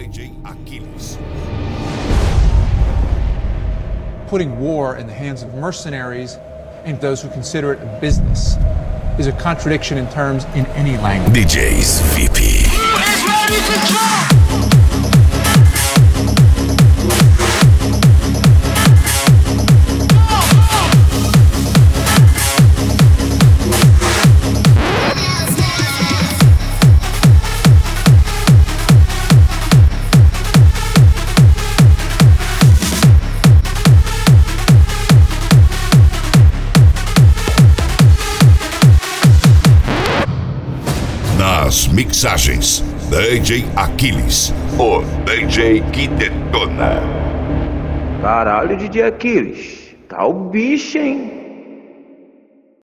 DJ Aquiles. Putting war in the hands of mercenaries and those who consider it a business is a contradiction in terms in any language. DJs VIP. Who is ready to drop? Nas mixagens, DJ Aquiles, o DJ que detona. Caralho, DJ Aquiles, tá o bicho, hein?